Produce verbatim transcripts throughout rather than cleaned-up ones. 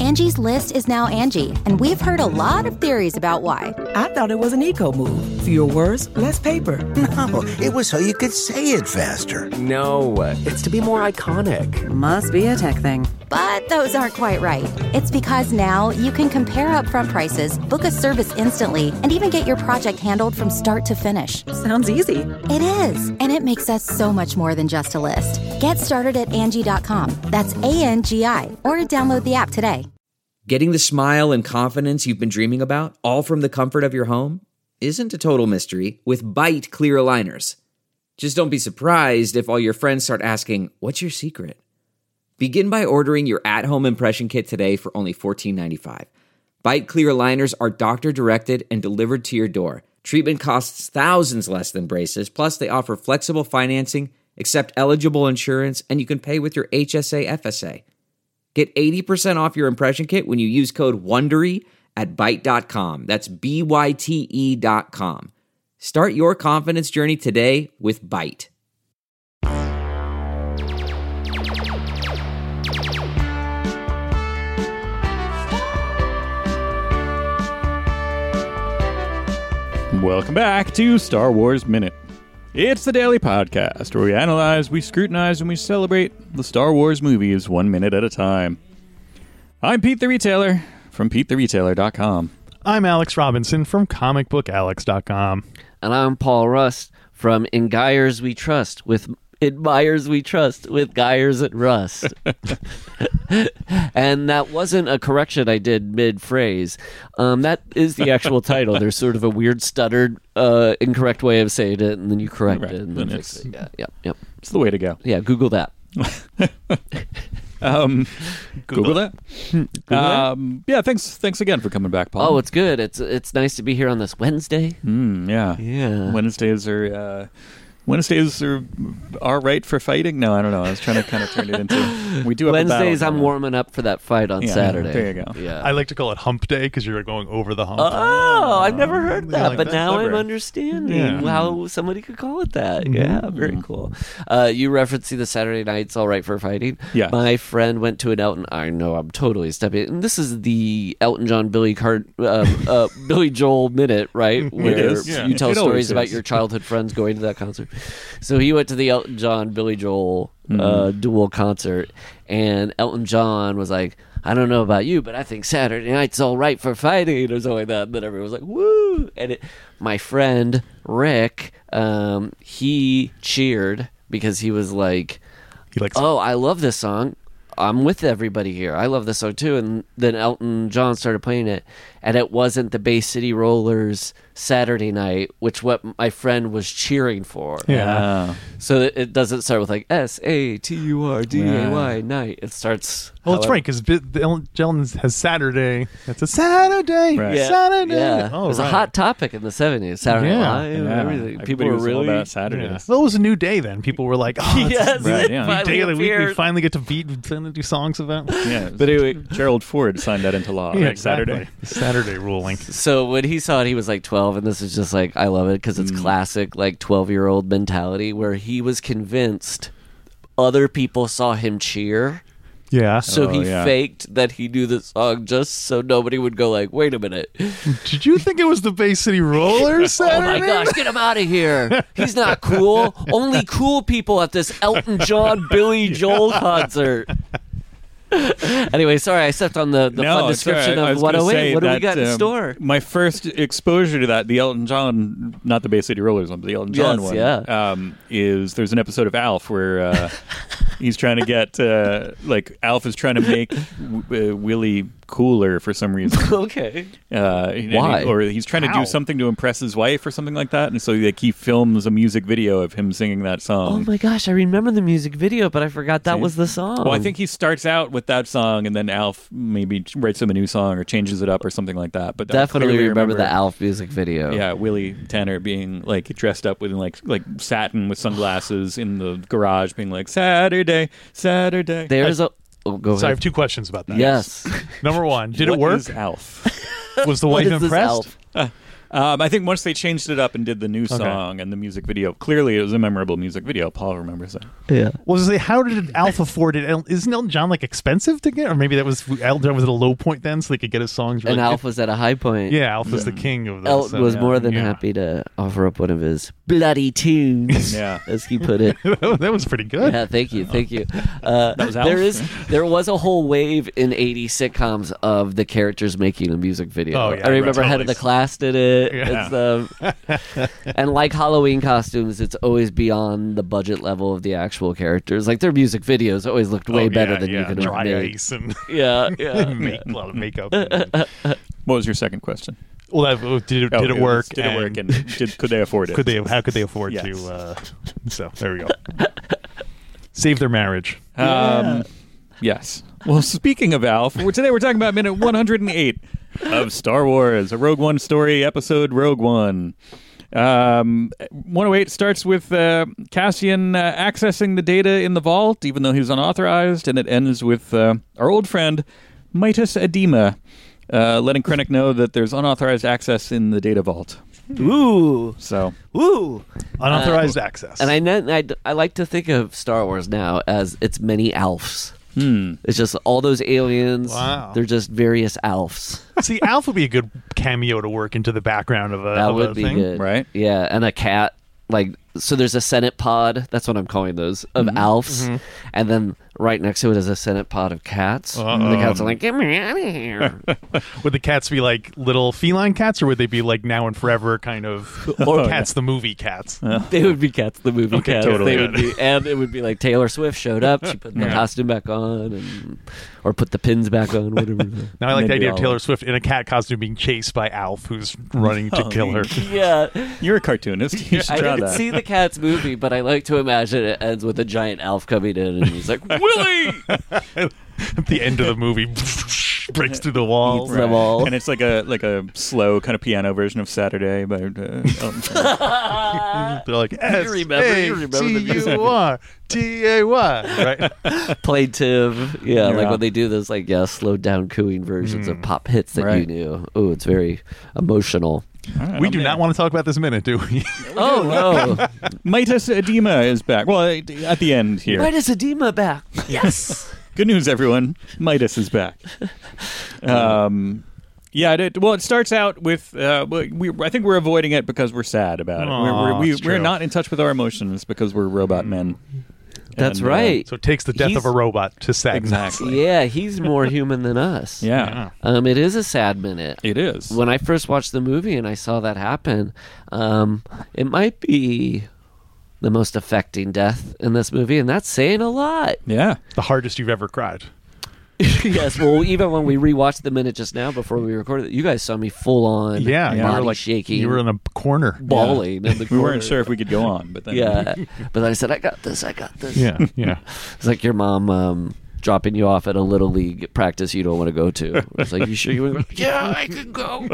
Angie's List is now Angie, and we've heard a lot of theories about why. I thought it was an eco move. Fewer words, less paper. No, it was so you could say it faster. No, it's to be more iconic. Must be a tech thing. But those aren't quite right. It's because now you can compare upfront prices, book a service instantly, and even get your project handled from start to finish. Sounds easy. It is, and it makes us so much more than just a list. Get started at Angie dot com. That's A N G I, or download the app today. Getting the smile and confidence you've been dreaming about, all from the comfort of your home, isn't a total mystery with Byte clear aligners. Just don't be surprised if all your friends start asking, "What's your secret?" Begin by ordering your at-home impression kit today for only fourteen ninety-five. Byte clear aligners are doctor-directed and delivered to your door. Treatment costs thousands less than braces, plus they offer flexible financing, accept eligible insurance, and you can pay with your H S A F S A. Get eighty percent off your impression kit when you use code WONDERY at byte dot com. That's B Y T E dot com. Start your confidence journey today with Byte. Welcome back to Star Wars Minute. It's the daily podcast where we analyze, we scrutinize, and we celebrate the Star Wars movies one minute at a time. I'm Pete the Retailer from Pete the Retailer dot com. I'm Alex Robinson from comic book alex dot com. And I'm Paul Rust from In Geyers We Trust with Admires We Trust with Geyers and Rust. And that wasn't a correction I did mid-phrase. Um, that is the actual title. There's sort of a weird stuttered, uh, incorrect way of saying it, and then you correct Right. it. And Then then it's- fix it. Yeah, yeah, yeah. It's the way to go. Yeah, Google that. Um, Google, Google that. Um, yeah, thanks. Thanks again for coming back, Paul. Oh, it's good. It's it's nice to be here on this Wednesday. Mm, yeah, Yeah. Wednesdays are uh, Wednesdays are are right for fighting. No, I don't know. I was trying to kind of turn it into. We do have Wednesdays. a battle I'm going on. warming up for that fight on Yeah, Saturday. there you go. Yeah. I like to call it Hump Day because you're going over the hump. Oh, I've never heard Yeah, that, like but that. now Clever. I'm understanding Yeah. how somebody could call it that. Mhm. Yeah, very cool. Uh, you referencing the Saturday Night's All Right for Fighting. Yeah. My friend went to an Elton. I know I'm totally stepping. And this is the Elton John, Billy Card, uh, uh, Billy Joel minute, right? Where is, yeah. you tell It always stories about is. your childhood friends going to that concert. So he went to the Elton John, Billy Joel uh, dual concert, and Elton John was like, I don't know about you, but I think Saturday Night's All Right for Fighting or something like that. And then everyone was like, woo! And it, my friend Rick, um, he cheered because he was like, He likes oh, I love this song. I'm with everybody here. I love this song too. And then Elton John started playing it, and it wasn't the Bay City Rollers Saturday Night, which what my friend was cheering for. Yeah. So it- it doesn't start with like S A T U R D A Y night. It starts. Well, it's however- right because Elton John has Saturday. It's a Saturday. Right. Yeah, Saturday. yeah. Oh, it was right. a hot topic in the seventies. Saturday Yeah. Night Live, Yeah. everything. Everybody People were was all really about Saturdays. Yeah. Well, it was a new day then. People were like, oh, it's Yes, this Right, new yeah. day finally that we, we appeared. finally get to beat and do songs about. Yeah, But anyway, Gerald Ford signed that into law. Yeah, right? exactly. Saturday. Saturday ruling. so when he saw it, he was like twelve, and this is just like, I love it because it's classic like twelve-year-old mentality where he was convinced other people saw him cheer. Yeah. So Oh, he yeah. faked that he knew the song just so nobody would go like, wait a minute. Did you think it was the Bay City Rollers Oh Saturday? my gosh, get him out of here. He's not cool. Only cool people at this Elton John, Billy Joel concert. Anyway, sorry, I stepped on the, the No, fun it's all description right. I of was one gonna oh eight. say What do we that, got in um, store? My first exposure to that, the Elton John, not the Bay City Rollers one, but the Elton John Yes, one, yeah. um, is there's an episode of Alf where uh, he's trying to get, uh, like, Alf is trying to make w- uh, Willie cooler for some reason. Okay. Uh, and Why? he- or he's trying to How? do something to impress his wife or something like that, and so like he films a music video of him singing that Oh song. my gosh, I remember the music video, but I forgot that See? was the song. Well, I think he starts out with that song, and then Alf maybe writes him a new song or changes it up or something like that. But I definitely clearly remember, the Alf music video. Yeah, Willie Tanner being like dressed up with like like satin with sunglasses in the garage, being like Saturday, Saturday. There's a. Oh, go So I ahead. have two questions about that. Yes. Number one, did What it work? is Alf? Was the What wife is this impressed? Alf? Um, I think once they changed it up and did the new song and the music video, clearly it was a memorable music video. Paul remembers that. Yeah. Well, say, how did Alf afford it? El- Isn't Elton John like expensive to get, or maybe that was Elton John was at a low point then, so they could get his songs. Really And Alf good? was at a high point. Yeah, Alf was the king of this. Elton so, was yeah. more than Yeah. happy to offer up one of his bloody tunes, Yeah. as he put it. That was pretty good. Yeah, thank you, thank you. Uh, was Alf? there is, there was a whole wave in eighties sitcoms of the characters making a music video. Oh, yeah, I remember right, Head of the totally. Class did it. Yeah. It's, um, and like Halloween costumes, it's always beyond the budget level of the actual characters. Like their music videos always looked way Oh, better yeah, than yeah. you could Dry have made. ice and Yeah, yeah. make, a lot of makeup. What was your second question? Well, that, oh, did it, Oh, did it work? Did it work? And did, could they afford it? could they? How could they afford Yes. to? Uh, so there we go. Save their marriage. Um, yes. Well, speaking of Alf, we're, today we're talking about minute one hundred eight of Star Wars, a Rogue One story episode, Rogue One. Um, one oh eight starts with uh, Cassian uh, accessing the data in the vault, even though he's unauthorized, and it ends with uh, our old friend Midas Edema uh, letting Krennic know that there's unauthorized access in the data vault. Ooh, So, ooh. Unauthorized access. And I, ne- I, I like to think of Star Wars now as it's many Alfs. hmm. It's just all those aliens. Wow. They're just various Alfs. See, Alf would be a good cameo to work into the background of a, That of would a be thing. good. Right. Yeah, and a cat. Like, so there's a Senate pod. That's what I'm calling those, of Alfs. And then right next to it is a Senate pod of cats. And the cats are like, get me out of here. Would the cats be like little feline cats, or would they be like Now and Forever kind of, or Cats the movie cats? They would be Cats the movie Okay, cats. totally They would good. be, and it would be like Taylor Swift showed up. She put the Yeah. costume back on, and or put the pins back on, whatever. Now I like the Maybe idea of all- Taylor Swift in a cat costume being chased by Alf, who's running to kill her. Yeah, You're a cartoonist. You should I draw didn't that. see the Cats movie, but I like to imagine it ends with a giant Alf coming in, and he's like, Willie! At the end of the movie, breaks through the walls. Eats them all. And it's like a like a slow kind of piano version of Saturday by uh, Elton John. They're like S remember- you remember the A music. T U R T A Y, right? Plaintive, yeah, like Yeah. when they do those, like, yeah, slowed down cooing versions of pop hits that you Right. knew. Oh, it's very emotional. All right, We I'm do in. not want to talk about this minute, do we? Oh no! Midas Edema is back. Well, at the end here. Midas Edema back. Yes. Good news, everyone. Midas is back. Um, yeah. It, well, it starts out with uh, we. I think we're avoiding it because we're sad about it. Aw, we're we're, we, it's we're true. not in touch with our emotions because we're robot men. That's And, uh, right. So it takes the death He's- of a robot to sadness. Exactly. Yeah, he's more human than us. Yeah, Um, it is a sad minute. it is. When I first watched the movie and I saw that happen, um, it might be the most affecting death in this movie, and that's saying a lot. yeah. The hardest you've ever cried. Yes, well, even when we rewatched the minute just now before we recorded it, you guys saw me full on, Yeah, you body were like shaking, You were in a corner. bawling in the We corner. weren't sure if we could go on, but then Yeah, but I said, I got this, I got this. Yeah, yeah. It's like your mom um, dropping you off at a little league practice you don't want to go to. It's like, you sure you want to go? Yeah, I can go.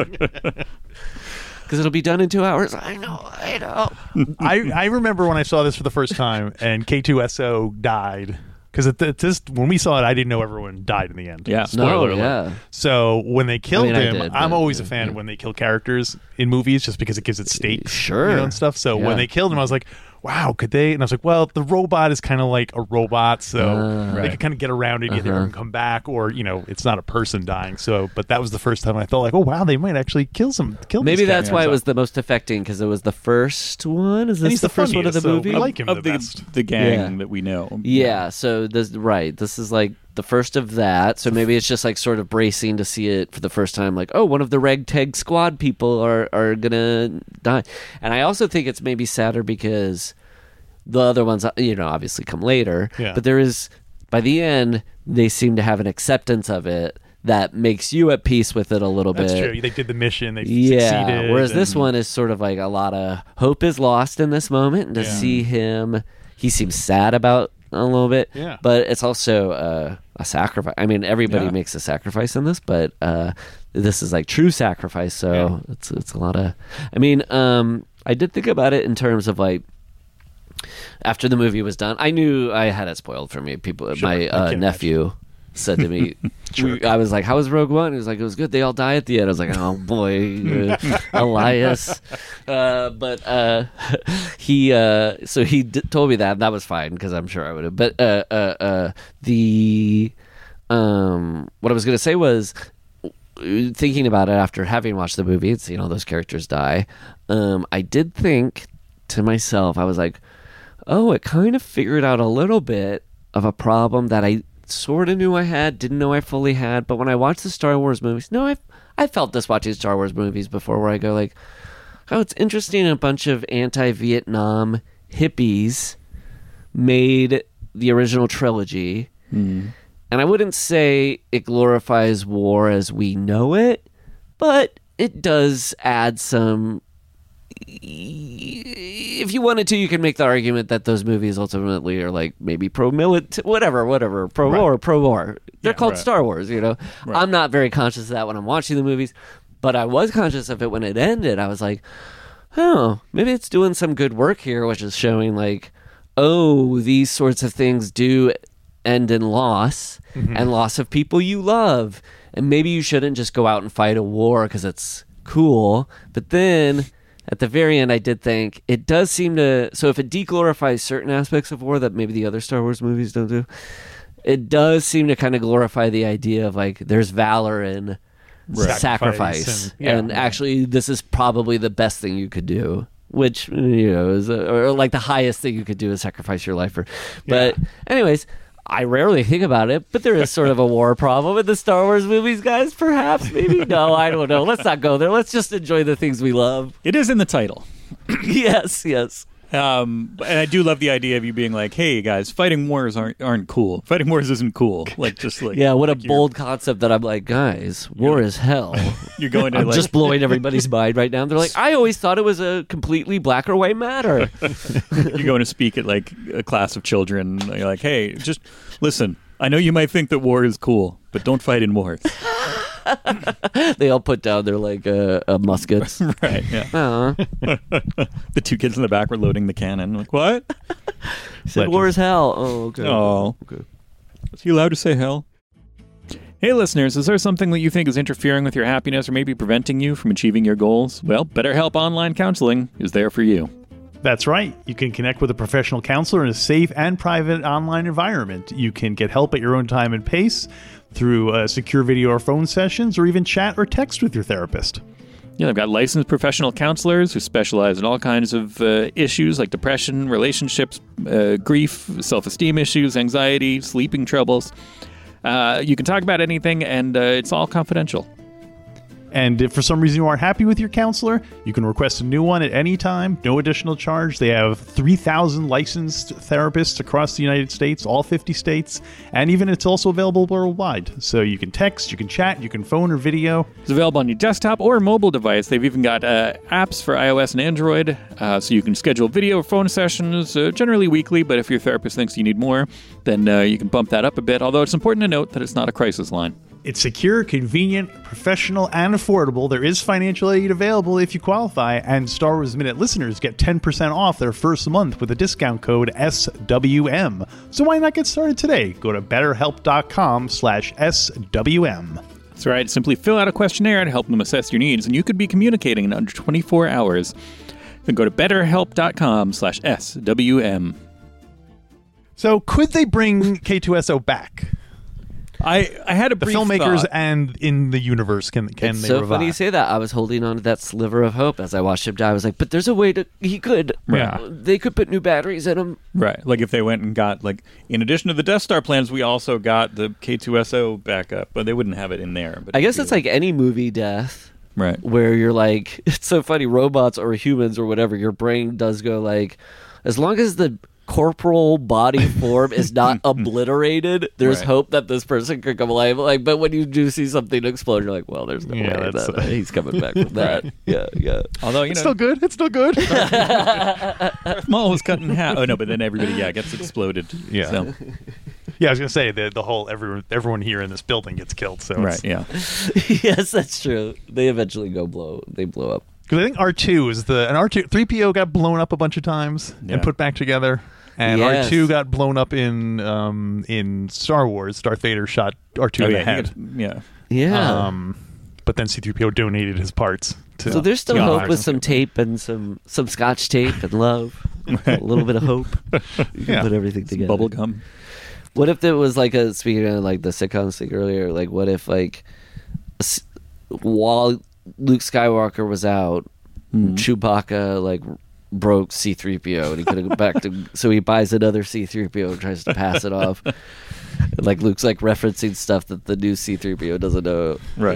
Because it'll be done in two hours. I know, I know. I, I remember when I saw this for the first time and K two S O died. Because at, at this, when we saw it, I didn't know everyone died in the end. Yeah. Spoiler No, alert. yeah. So when they killed I mean, I him, did, I'm but, always a yeah, fan yeah. when they kill characters in movies, just because it gives it stakes, Sure. you know, and stuff. So Yeah. when they killed him, I was like, "Wow, could they?" And I was like, "Well, the robot is kind of like a robot, so Ah. they Right. could kind of get around it, get there Uh-huh. and come back, or you know, it's not a person dying." So, but that was the first time I felt like, "Oh wow, they might actually kill some kill." Maybe this that's guy. why it was the most affecting, because it was the first one. Is And this he's the, the first one of the funniest, so movie? we like him of the the best. the gang Yeah. that we know. Yeah, so this right. This is like the first of that. So maybe it's just like sort of bracing to see it for the first time. Like, oh, one of the ragtag squad people are are gonna die. And I also think it's maybe sadder because the other ones, you know, obviously come later. Yeah. But there is, by the end, they seem to have an acceptance of it that makes you at peace with it a little That's bit. true. They did the mission. They Yeah. succeeded. Whereas this and- one is sort of like a lot of hope is lost in this moment, and to Yeah. see him, he seems sad about a little bit. Yeah. But it's also uh, a sacrifice. I mean, everybody Yeah. makes a sacrifice in this, but uh, this is like true sacrifice. So it's it's a lot of. I mean, um, I did think about it in terms of like. After the movie was done, I knew I had it spoiled for me. People, Sure, my I uh, can nephew, said to me. we, I was like, how was Rogue One? He was like, it was good. They all die at the end. I was like, oh boy, uh, Elias. Uh, but uh, he, uh, so he d- told me that, and that was fine because I'm sure I would have. But uh, uh, uh, the, um, what I was going to say was, thinking about it after having watched the movie and seeing all those characters die, um, I did think to myself, I was like, oh, it kind of figured out a little bit of a problem that I sort of knew I had, didn't know I fully had. But when I watched the Star Wars movies, no, I I felt this watching Star Wars movies before, where I go like, oh, it's interesting. A bunch of anti-Vietnam hippies made the original trilogy. Mm. And I wouldn't say it glorifies war as we know it, but it does add some... If you wanted to, you can make the argument that those movies ultimately are like maybe pro-military, whatever, whatever, pro-war, right. pro-war. They're Yeah, called right. Star Wars, you know? Right. I'm not very conscious of that when I'm watching the movies, but I was conscious of it when it ended. I was like, oh, maybe it's doing some good work here, which is showing like, oh, these sorts of things do end in loss, mm-hmm. and loss of people you love. And maybe you shouldn't just go out and fight a war because it's cool. But then at the very end, I did think it does seem to... So if it deglorifies certain aspects of war that maybe the other Star Wars movies don't do, it does seem to kind of glorify the idea of like there's valor in Right. sacrifice. Sacrifice And, and- and yeah. actually, this is probably the best thing you could do. Which, you know, is a, or like the highest thing you could do is sacrifice your life for. But anyways... I rarely think about it, but there is sort of a war problem in the Star Wars movies, guys. Perhaps, maybe. No, I don't know. Let's not go there. Let's just enjoy the things we love. It is in the title. Yes, yes. Um, and I do love the idea of you being like, "Hey guys, fighting wars aren't aren't cool. Fighting wars isn't cool." Like just like Yeah, what like a you're- bold concept that I'm like, guys, war is hell. You're going to I'm like just blowing everybody's mind right now. They're like, I always thought it was a completely black or white matter. you're going to speak at like a class of children. And you're like, "Hey, just listen. I know you might think that war is cool, but don't fight in wars." They all put down their like uh, uh, muskets. Right? Yeah. Aw. The two kids in the back were loading the cannon. Like what? He said war is hell. Oh, okay. Oh. Okay. Is he allowed to say hell? Hey listeners, is there something that you think is interfering with your happiness or maybe preventing you from achieving your goals? Well, BetterHelp Online Counseling is there for you. That's right. You can connect with a professional counselor in a safe and private online environment. You can get help at your own time and pace through uh, secure video or phone sessions, or even chat or text with your therapist. Yeah, they've got licensed professional counselors who specialize in all kinds of uh, issues like depression, relationships, uh, grief, self-esteem issues, anxiety, sleeping troubles. Uh, you can talk about anything, and uh, it's all confidential. And if for some reason you aren't happy with your counselor, you can request a new one at any time, no additional charge. They have three thousand licensed therapists across the United States, all fifty states, and even it's also available worldwide. So you can text, you can chat, you can phone or video. It's available on your desktop or mobile device. They've even got uh, apps for iOS and Android, uh, so you can schedule video or phone sessions, uh, generally weekly, but if your therapist thinks you need more, then uh, you can bump that up a bit, although it's important to note that it's not a crisis line. It's secure, convenient, professional, and affordable. There is financial aid available if you qualify, and Star Wars Minute listeners get ten percent off their first month with a discount code S W M. So why not get started today? Go to betterhelp.com slash SWM. That's right. Simply fill out a questionnaire to help them assess your needs, and you could be communicating in under twenty-four hours. Then go to betterhelp.com slash SWM. So could they bring K two S O back? I, I had a The brief filmmakers thought. and in the universe, can can It's they so revive? funny you say that. I was holding on to that sliver of hope as I watched him die. I was like, but there's a way to... He could. Yeah. They could put new batteries in him. Right. Like if they went and got, like, in addition to the Death Star plans, we also got the K two S O backup, but they wouldn't have it in there. But I guess it'd it's be like any movie death. Right. Where you're like... It's so funny. Robots or humans or whatever, your brain does go like... As long as the corporal body form is not obliterated, there's Right. hope that this person could come alive. Like, but when you do see something explode, you're like, well, there's no Yeah, way that's- that uh, he's coming back from that. Yeah, yeah. Although, you It's know, still good. It's still good. Darth Maul was cut in half. Oh, no, but then everybody, yeah, gets exploded. Yeah. So, Yeah, I was gonna say the the whole everyone everyone here in this building gets killed. So right, yeah. Yes, that's true. They eventually go blow. They blow up. because I think R two is the and R two three P O got blown up a bunch of times Yeah. and put back together. And Yes. R two got blown up in um, in Star Wars. Darth Vader shot R two Oh, in yeah, the head. he gets- yeah. Yeah. Um, but then C three P O donated his parts. To, so there's still to hope Oz. with some tape and some some Scotch tape and love. A little bit of hope. You can Yeah. put everything together. Bubble gum. What if there was like a speaking of like the sitcoms thing earlier? Like, what if like s- while Luke Skywalker was out, Chewbacca like broke C three P O and he couldn't go back to, so he buys another C three P O and tries to pass it off. And, like Luke's like referencing stuff that the new C three P O doesn't know. Right.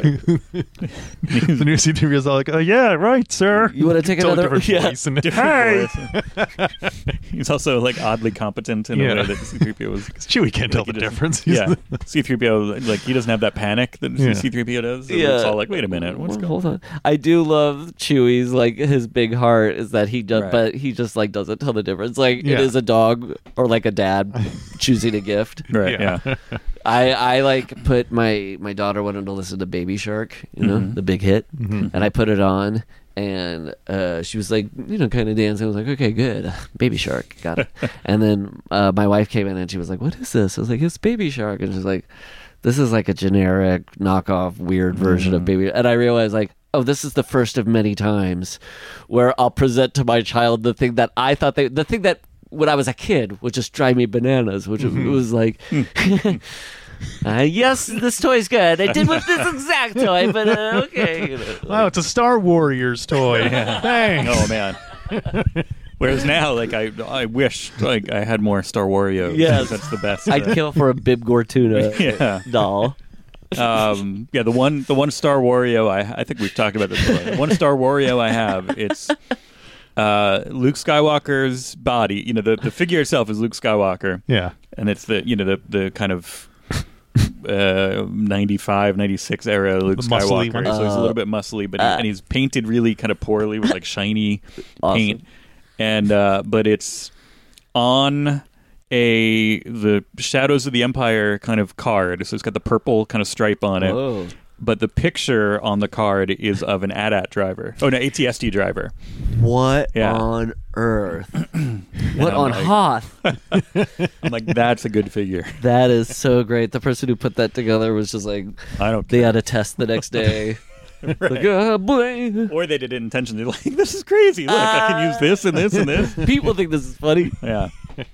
The new C three P O is all like, oh, yeah, right, sir. You want to take Totally another? different Yeah. voice. And, Different hey! voice. He's also like oddly competent in Yeah. a way that C three P O was. Chewie can't tell Like, the he doesn't- difference. Yeah, C three P O, like he doesn't have that panic that Yeah. C three P O does. So Yeah. It's all like, wait a minute, what's Well, going hold on. I do love Chewie's like his big heart is that he does, Right. but he just like doesn't tell the difference. Like Yeah. it is a dog or like a dad choosing a gift. Right, Yeah. yeah. I, I like put my my daughter wanted to listen to Baby Shark, you know, Mm-hmm. the big hit, and I put it on, and uh, she was like, you know, kind of dancing. I was like, okay, good, Baby Shark, got it. And then uh, my wife came in and she was like, what is this? I was like, it's Baby Shark, and she's like, this is like a generic knockoff, weird version of Baby. And I realized like, oh, this is the first of many times where I'll present to my child the thing that I thought they, the thing that when I was a kid would just drive me bananas, which Mm-hmm. it was like, uh, yes, this toy's good. I did with this exact toy, but uh, okay. You know, Wow, it's a Star Warriors toy. Thanks. Oh man. Whereas now, like I, I wish like I had more Star Wario. Yes. That's the best. I'd uh, kill for a Bib Gortuna Yeah. doll. um, yeah, the one, the one Star Wario. I, I think we've talked about this before. The one Star Wario I have. It's uh, Luke Skywalker's body. You know, the the figure itself is Luke Skywalker. Yeah. And it's the you know the the kind of uh, ninety-five, ninety-six era Luke The muscly Skywalker. one. So he's a Uh, little bit muscly, but he, uh, and he's painted really kind of poorly with like shiny Awesome. paint. And uh, but it's on a the Shadows of the Empire kind of card. So it's got the purple kind of stripe on it. Whoa. But the picture on the card is of an A T A T driver. Oh no, A T S D driver. What Yeah. on earth? What I'm on like- Hoth? I'm like, that's a good figure. That is so great. The person who put that together was just like, I don't they care. had a test the next day. Like, oh, boy. Or they did it intentionally. Like, this is crazy. Look, I can use this and this and this. People think this is funny. Yeah.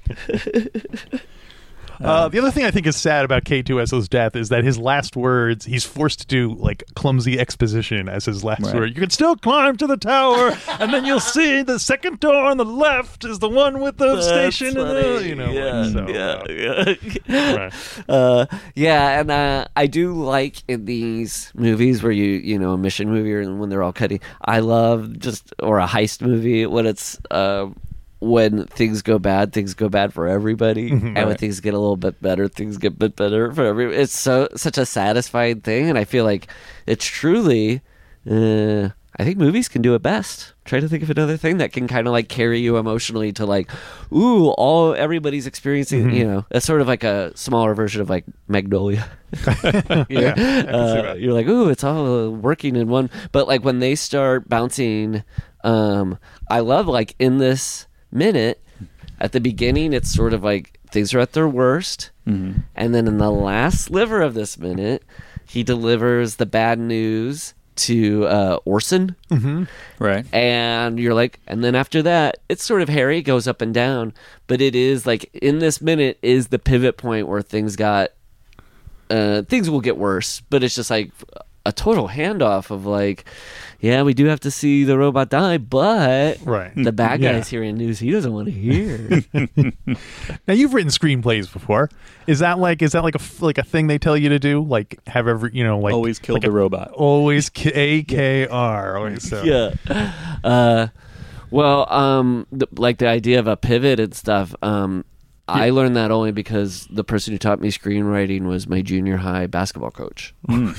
Uh, the other thing I think is sad about K two S O's death is that his last words, he's forced to do like clumsy exposition as his last Right. word. You can still climb to the tower, and then you'll see the second door on the left is the one with the That's station. And the, funny. you know, yeah, like, so, yeah, uh, yeah. right. Uh, yeah, and uh, I do like in these movies where you, you know, a mission movie or when they're all cutting. I love just or a heist movie when it's uh, when things go bad, things go bad for everybody, and when Right. things get a little bit better, things get a bit better for everybody. It's so such a satisfying thing, and I feel like it's truly. Uh, I think movies can do it best. Try to think of another thing that can kind of like carry you emotionally to like, ooh, all everybody's experiencing. You know, it's sort of like a smaller version of like Magnolia. yeah, uh, you're like, ooh, it's all uh, working in one. But like when they start bouncing, um, I love like in this minute at the beginning, it's sort of like things are at their worst, Mm-hmm. and then in the last sliver of this minute, he delivers the bad news to uh, Orson. Right. And you're like, and then after that, it's sort of hairy, it goes up and down. But it is like in this minute is the pivot point where things got, uh, things will get worse. But it's just like a total handoff of like, yeah, we do have to see the robot die, but Right. the bad Yeah. guy's hearing news he doesn't want to hear. Now you've written screenplays before. Is that like is that like a f- like a thing they tell you to do? Like have every you know like Always kill like the a- robot. Always K- A K R. Always so. yeah. Uh, well, um, the, like the idea of a pivot and stuff. Um, I learned that only because the person who taught me screenwriting was my junior high basketball coach. and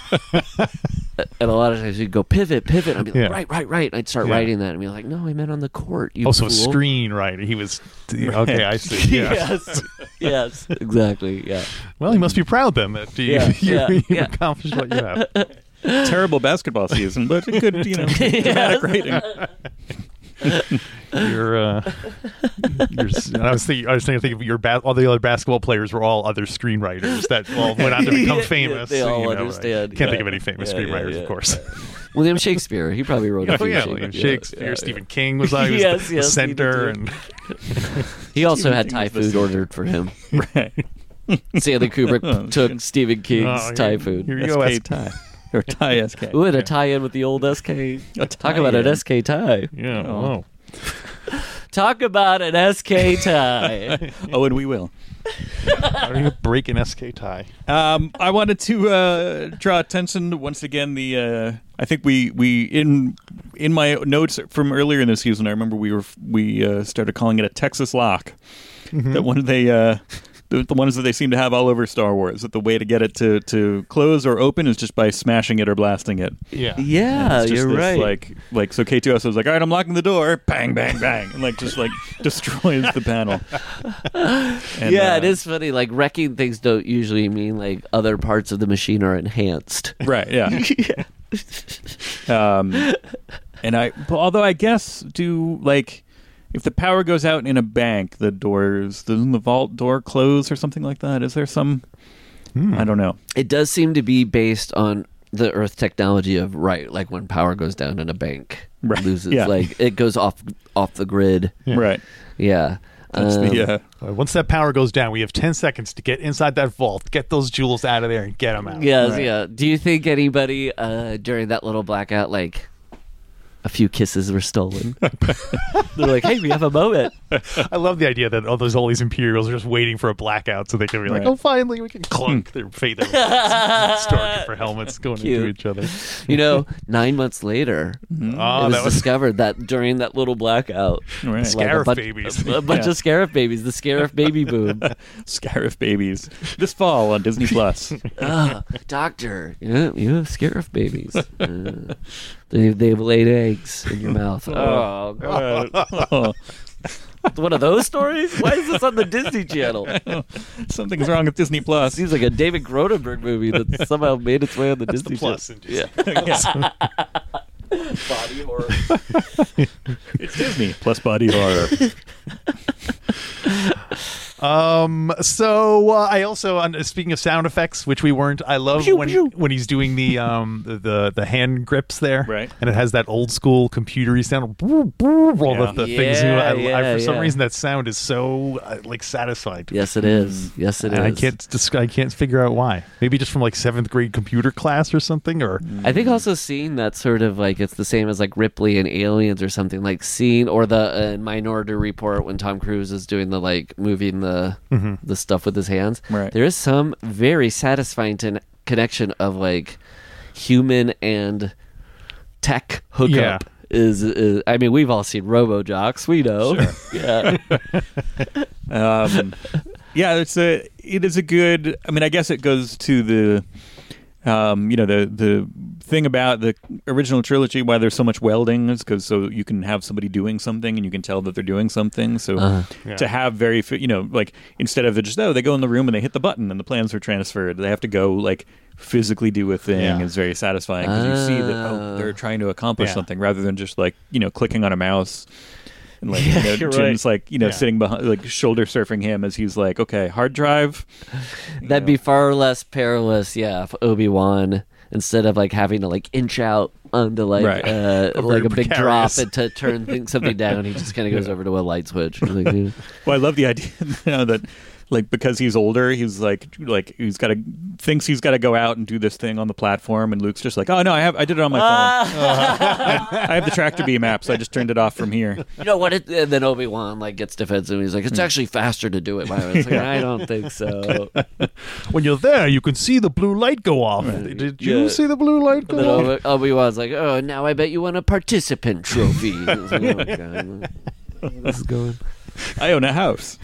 a lot of times you'd go pivot, pivot. And I'd be like, Yeah. right, right, right. And I'd start Yeah. writing that and be like, no, I meant on the court. You Also, a fool. screenwriter. He was okay. I see. Yeah. yes, yes, exactly. Yeah. Well, he must be proud then that you, Yeah, you, yeah, you yeah. accomplished what you have. Terrible basketball season, but a good, you know, dramatic writing. You're, uh, you're, and I was thinking, I was thinking, thinking of your ba- all the other basketball players were all other screenwriters that all went on to become Yeah, famous. they all you know, understand. I can't Yeah. think of any famous Yeah, yeah, screenwriters, yeah. of course. William Shakespeare. He probably wrote a Oh few. yeah, Shakespeare. William Yeah, Shakespeare. yeah, Stephen King was on. He was Yes, the, yes, the he did center, too. and He also had King Thai was the food center. ordered for him. Right. Stanley Kubrick Oh, took shit. Stephen King's Oh, Thai here- food. Here you go. S K S- tie. Or tie S K. Ooh, and a tie-in with the old S K. A Talk about an tie-in. S K tie. Yeah. Oh. Oh. Talk about an S K tie. Oh, and we will. How do you break an S K tie? Um, I wanted to uh, draw attention to, once again, the uh, I think we, we in in my notes from earlier in the season, I remember we were we uh, started calling it a Texas lock. Mm-hmm. That one they uh, the, the ones that they seem to have all over Star Wars. That the way to get it to, to close or open is just by smashing it or blasting it. Yeah. Yeah, It's just you're this, right. Like like so, K two S was like, all right, I'm locking the door. Bang, bang, bang, and like just like destroys the panel. And, yeah, uh, it is funny. Like wrecking things don't usually mean like other parts of the machine are enhanced. Right. Yeah. um, and I, but although I guess, do like if the power goes out in a bank, the doors doesn't the vault door close or something like that? Is there some? I don't know. It does seem to be based on the Earth technology of right, like when power goes down in a bank, Right, loses yeah. like it goes off off the grid. Right. Yeah, That's Um, the. Uh, Uh, Once that power goes down, we have ten seconds to get inside that vault, get those jewels out of there, and get them out. Yes, Right. yeah. Do you think anybody uh, during that little blackout, like a few kisses were stolen? They're like, "Hey, we have a moment." I love the idea that all those all these Imperials are just waiting for a blackout so they can be like, Right. "Oh, finally, we can clunk their fate." Their Stormtrooper helmets going into Cute. each other. You know, nine months later, Oh, it was, that was discovered that during that little blackout, right. like a Scarif bunch, babies. a, a bunch Yeah. of Scarif babies, the Scarif baby boom. Scarif babies this fall on Disney Plus. Ah, doctor, you know, you have Scarif babies. Uh, they, they've laid eggs in your mouth. Oh, God. Oh, One of those stories? Why is this on the Disney Channel? something's wrong with Disney Plus. Seems like a David Cronenberg movie that somehow made its way on the That's Disney the plus. Channel. in Disney. Body horror. It's Disney plus body horror. Um. So uh, I also, uh, speaking of sound effects, which we weren't, I love Pew, when pew. when he's doing the um the, the the hand grips there, Right. And it has that old school computery sound. All Yeah. the, the things. You know, Yeah, I, I, yeah, for some yeah. reason, that sound is so uh, like satisfying. Yes, it is. Yes, it is. And I can't just I can't figure out why. Maybe just from like seventh grade computer class or something, or I think also seeing that sort of like it's the same as like Ripley and Aliens or something, like seeing, or the uh, Minority Report when Tom Cruise is doing the like moving the the stuff with his hands. Right. There is some very satisfying ton- connection of like human and tech hookup. Yeah. Is, is I mean, we've all seen RoboJocks. We know. Yeah. Um, yeah, it's a it is a good. I mean, I guess it goes to the, um, you know, the the thing about the original trilogy why there's so much welding is because so you can have somebody doing something and you can tell that they're doing something. So Uh-huh. to have very, fi- you know, like instead of just oh they go in the room and they hit the button and the plans are transferred, they have to go like physically do a thing. Yeah. Is very satisfying because you see that oh they're trying to accomplish Yeah. something rather than just like you know clicking on a mouse. And like, Yeah, you know, you're Jim's right. like, you know, Yeah. sitting behind, like shoulder surfing him as he's like, okay, hard drive. That'd be far less perilous, yeah, if Obi-Wan, instead of like having to like inch out onto like Right. uh, Over like a big drop precarious. and to turn things, something down, he just kind of goes over to a light switch. He's like, "Hmm." Well, I love the idea you know, that, like, because he's older, he's like, like he's got to thinks he's got to go out and do this thing on the platform, and Luke's just like, oh no, I have, I did it on my phone. I, I have the tractor beam app, so I just turned it off from here. You know what? It, and then Obi-Wan like gets defensive. And he's like, it's actually faster to do it. My way. It's like, I don't think so. when you're there, you can see the blue light go off. Did you Yeah. see the blue light And then go off? Obi- Obi-Wan's like, oh, now I bet you want a participant trophy. I was like, oh, God. This is going. I own a house.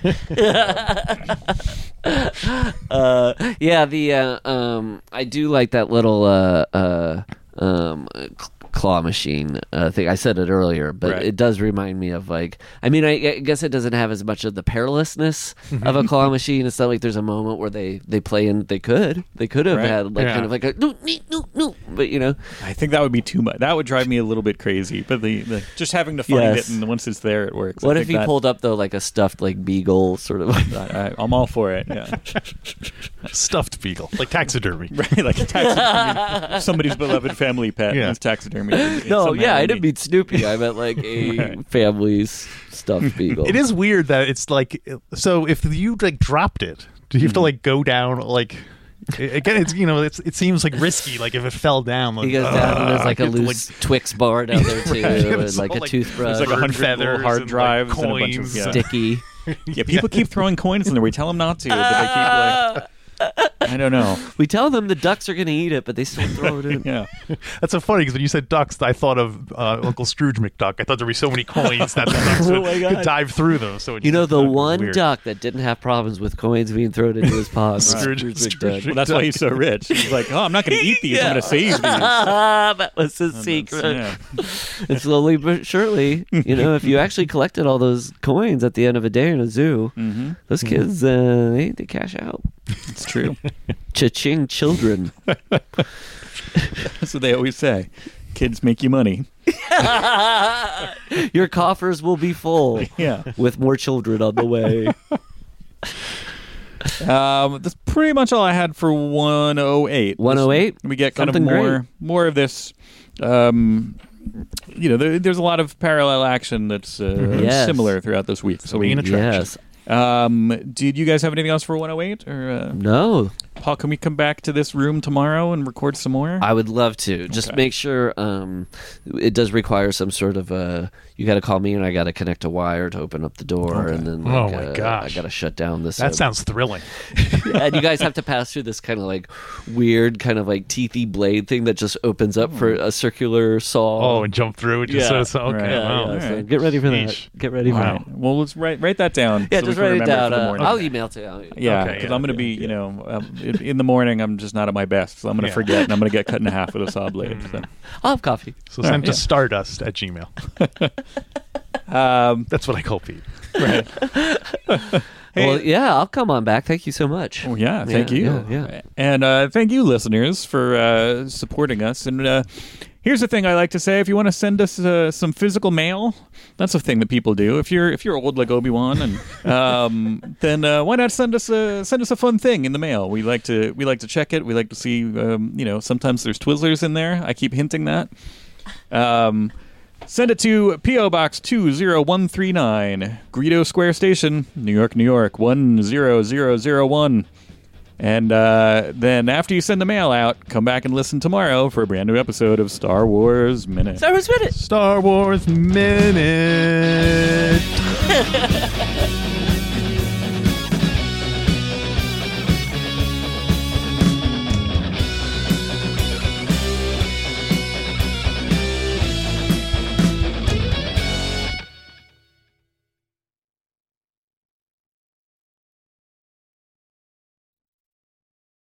uh, yeah, the uh, um, I do like that little uh, uh, um, cl- claw machine uh, thing. I said it earlier, but Right. it does remind me of like. I mean, I, I guess it doesn't have as much of the perilousness of a claw machine. It's not like there's a moment where they they play and they could they could have Right. had like Yeah. kind of like a no no no no but you know, I think that would be too much. That would drive me a little bit crazy. But the, the just having to find Yes. it, and once it's there, it works. what I if think he that- pulled up though like a stuffed like beagle sort of? I, I'm all for it. Yeah, Stuffed beagle, like taxidermy. right. Like a taxidermy, somebody's beloved family pet Yeah. is taxidermy. It's no, somehow yeah, I unique. didn't mean Snoopy. I meant like a Right. family's stuffed beagle. It is weird that it's like, so if you like dropped it, do you have to like go down like? Again, it's you know, it's it seems like risky. Like if it fell down, like, He goes down and there's like a you have to, loose Twix bar down there too, Right. and It's like all, a like- toothbrush, There's like a bird hundred little feathers hard and, like, drives and a bunch of coins. yeah. sticky. Yeah, people keep throwing coins in there. We tell them not to, but they keep like. I don't know. We tell them the ducks are going to eat it, but they still throw it in. Yeah. That's so funny because when you said ducks, I thought of uh, Uncle Scrooge McDuck. I thought there'd be so many coins that the ducks Oh would, my God. could dive through them. So it You know, just- the it was one weird. duck that didn't have problems with coins being thrown into his pod was Scrooge- Scrooge Scrooge McDuck. Well, that's why he's so rich. He's like, oh, I'm not going to eat these. I'm going to save these. that was his And secret. that's- yeah. And slowly but surely, you know, if you actually collected all those coins at the end of a day in a zoo, Mhm. those kids, uh, they, they cash out. It's true. Cha-ching children. That's what they always say. Kids make you money. Your coffers will be full Yeah. with more children on the way. Um, that's pretty much all I had for one oh eight. one oh eight? We get kind Something of more great. more of this. Um, you know, there, there's a lot of parallel action that's uh, Yes. similar throughout this week. So we, main attraction. Yes. um, did you guys have anything else for one oh eight? Or uh, No. Paul, can we come back to this room tomorrow and record some more? I would love to. Just Okay. make sure um, it does require some sort of uh you got to call me and I got to connect a wire to open up the door, Okay. and then Oh like, my uh, gosh. I got to shut down this. That uh, sounds thrilling. and you guys have to pass through this kind of like weird, kind of like teethy blade thing that just opens up for a circular saw. Oh, and jump through it. Just Yeah. so, so okay. Right. yeah, Wow. yeah, so Alright. get ready for Yeesh. that. Get ready for Wow. that. Well, let's write write that down. Yeah, so we just can write it remember down. for the Uh, morning. I'll email it to you. Yeah, Okay, because yeah. I'm going to be, you know, um, in, in the morning, I'm just not at my best. So I'm going to Yeah. forget, and I'm going to get cut in half with a saw blade. So. I'll have coffee. So send yeah. to stardust at gmail. Um, That's what I call Pete. right. Hey. Well, yeah, I'll come on back. Thank you so much. Oh, yeah, thank Yeah, you. yeah, yeah. And uh, thank you, listeners, for uh, supporting us. And uh, here's the thing I like to say. If you want to send us uh, some physical mail, that's a thing that people do. If you're if you're old like Obi-Wan, and um, then uh, why not send us a send us a fun thing in the mail? We like to we like to check it. We like to see, um, you know, sometimes there's Twizzlers in there. I keep hinting that. Um, send it to P O Box two zero one three nine, Greedo Square Station, New York, New York one zero zero zero one. And uh, then after you send the mail out, come back and listen tomorrow for a brand new episode of Star Wars Minute. Cyrus Minute. Star Wars Minute.